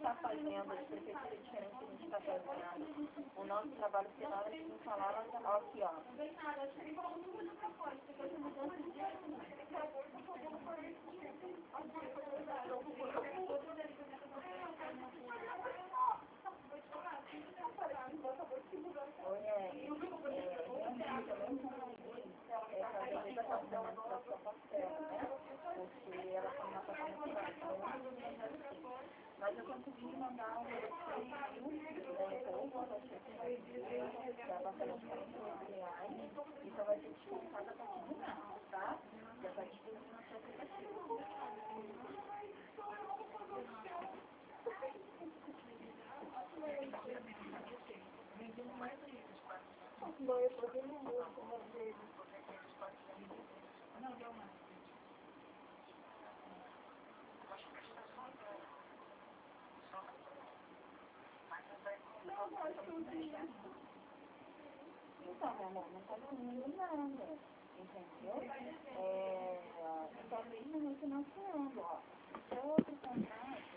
está fazendo, a prefeitura diferente que a gente está fazendo, o nosso trabalho final, a gente não falava, ó, aqui, ó. Não vem nada, acho que ele falou muito no microfone, porque eu não vou dizer, mas eu consegui mandar um então vai ser descontado a partir de março, tá? Já vai disponível no seu aplicativo. Não, eu tô vendo muito, mas não deu mais. Então, meu amor, não tá dormindo nada, entendeu? Só mesmo refinanciando, ó. Se eu outro contrato,